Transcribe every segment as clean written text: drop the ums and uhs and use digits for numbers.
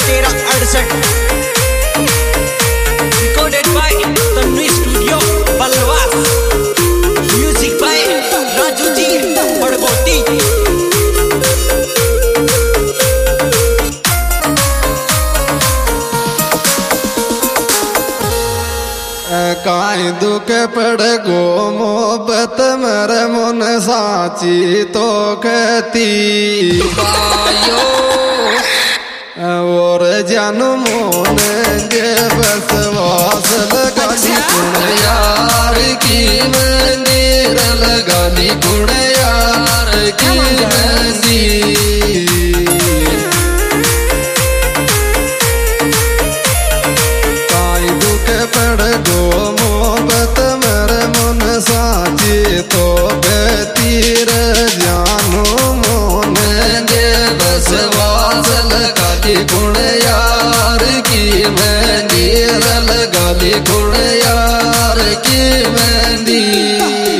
1368 recorded by Tanvi Studio Palwas, music by Raju ji Padgoti। काई दुख पड़ गो मोहब्बत मेरे मन साची तो कहती और जानू मोन जे बस वास लगाली गुण यार की मंदिर लगाली गुण यार की मंदिर। काई दुख पड़ गो मोहब्बत मेरे मन साची तो बेतीर जानू मोन जे बस वास लगाली गुण यार की मंदिर लगाली गुण यार की मंदिर।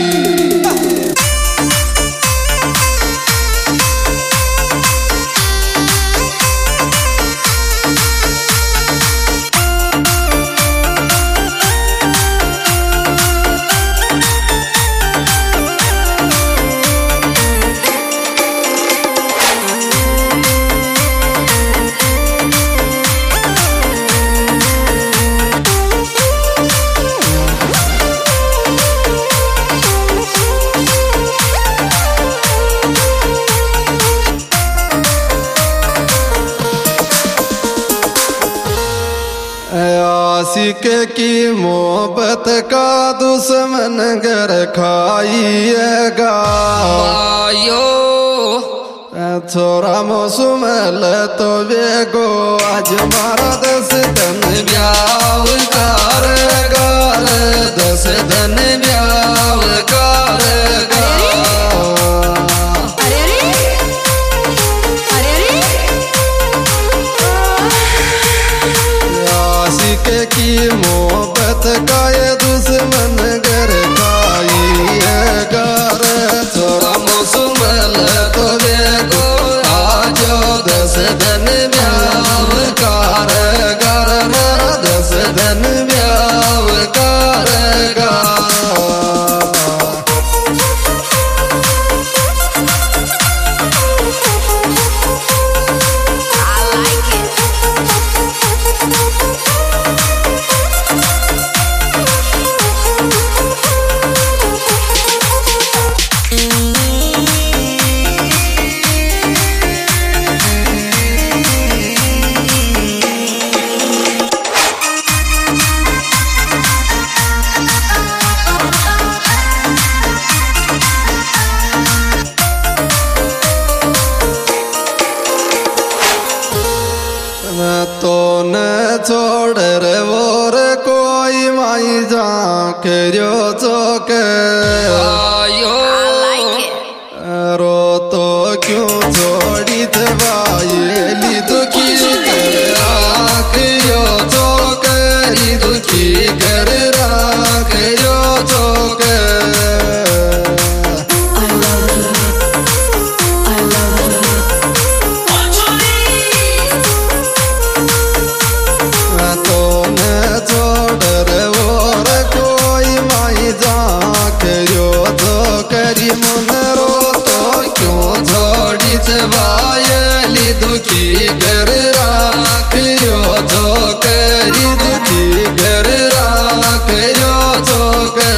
आशिक की मोहब्बत का दुश्मन घर खाइएगा छोरा मौसुमल तो बेगो आज मारा 10 दिन ब्याह करेगा 10 दिन ब्याह करेगा। की मोहब्बत का ये दुश्मन घर खाइएगा छोरा मौसुमल तो देखो आज 10 दिन ब्याह करेगा 10 दिन ब्याह करेगा। तो न छोड़ रे और कोई माई जा करो चौक रो तो क्यों छोड़ी दवाई दुखी राख यो चौक दुखी कर राख यो चौक। वायली दुखी घर राख यो जो करी दुखी घर राख यो जो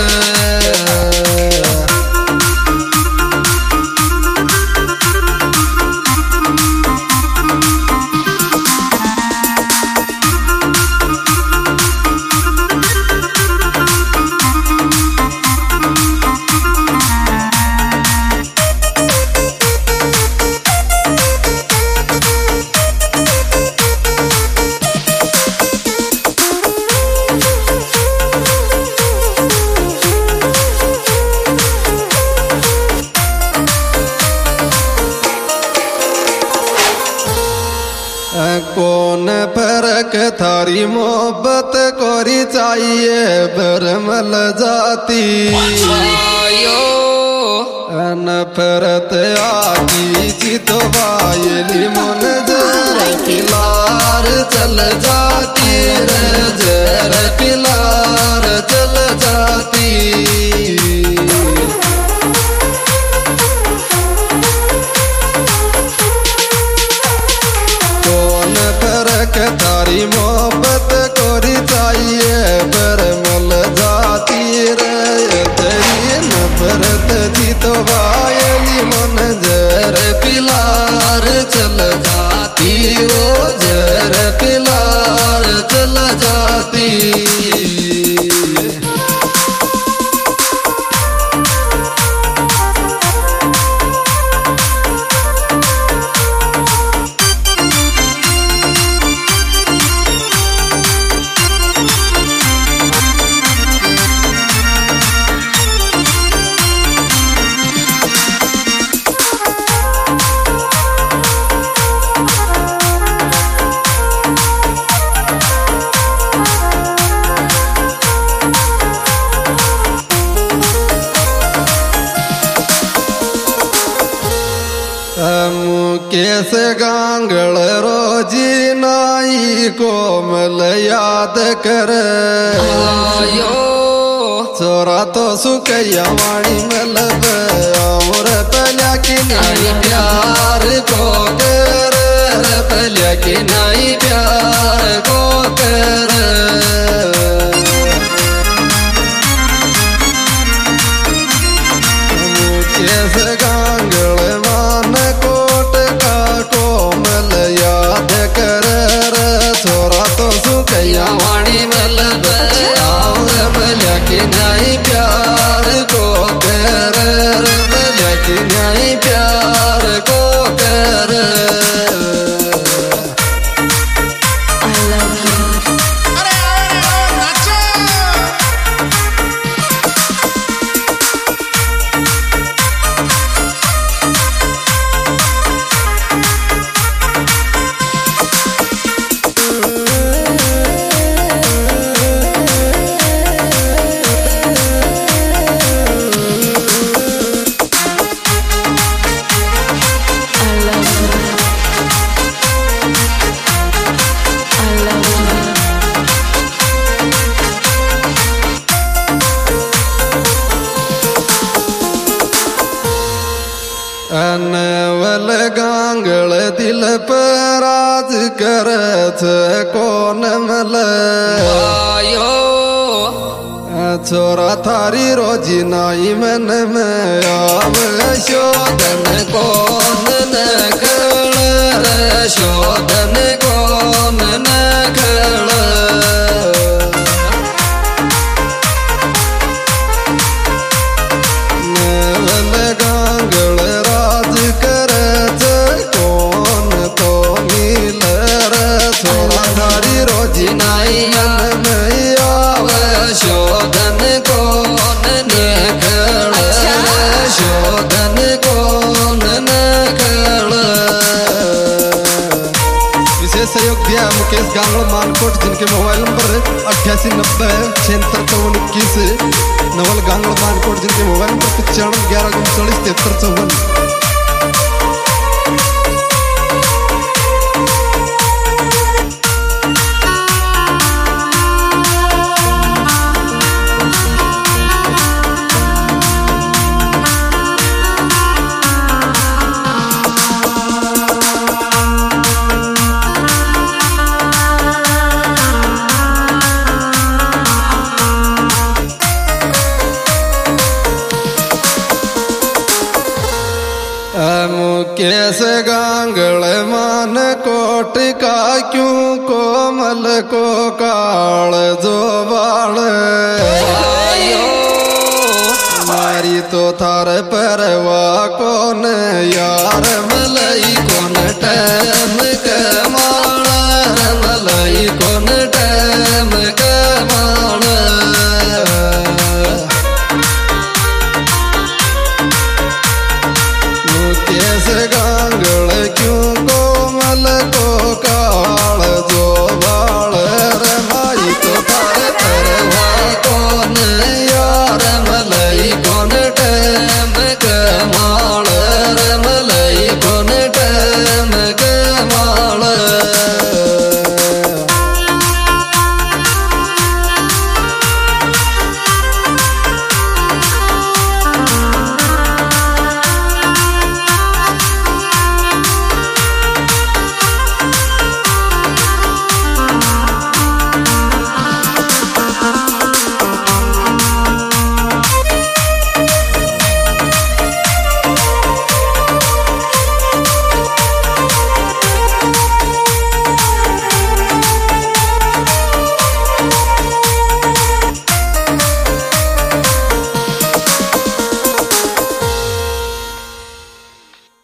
कौन फर्क थारी मोहब्बत कोरी चाहिए बरमल जाती नफरत आकी चितो बायली मन जर किलार चल जाती रे जर किलार चल जाती कौन फर्क तारी मोहब्बत कोरी चाहिए पर मल जाती रे तेरी नफरत थी तो वायली मन जर पिलार चल जाती वो जर पिलार चल जाती मुकेश गांगल रोजी नाई कोमल याद कर चोरा तो सुकैया वाणी मलब और पल्या की नाई प्यार को कर पल्या की नाई प्यार को कर मुकेश गांगल मान कोट का कोमल याद कर छोरा तो सुकैया वाणी मलब और भल्या की नाई प्यार को कर भल्या की नाई प्यार को कर अनवल गांगल दिल पर राज करत कौन मल छोरा थारी रोजी नाई मन में आव शोधन कौन न खड़ शोधन कौन न खड़ नाई मन में आव शोधन कौन न खड़ शोधन कौन न खड़ विशेष सहयोग दिया मुकेश गांगड़ मानकोट जिनके मोबाइल नंबर 8890765421 नवल गांगड़ मानकोट जिनके मोबाइल नंबर 9511397354 मुकेश गांगड़ मान कोट का क्यों कोमल को काल जो बाल मारी तो थार परवा कौन यार मलई कौन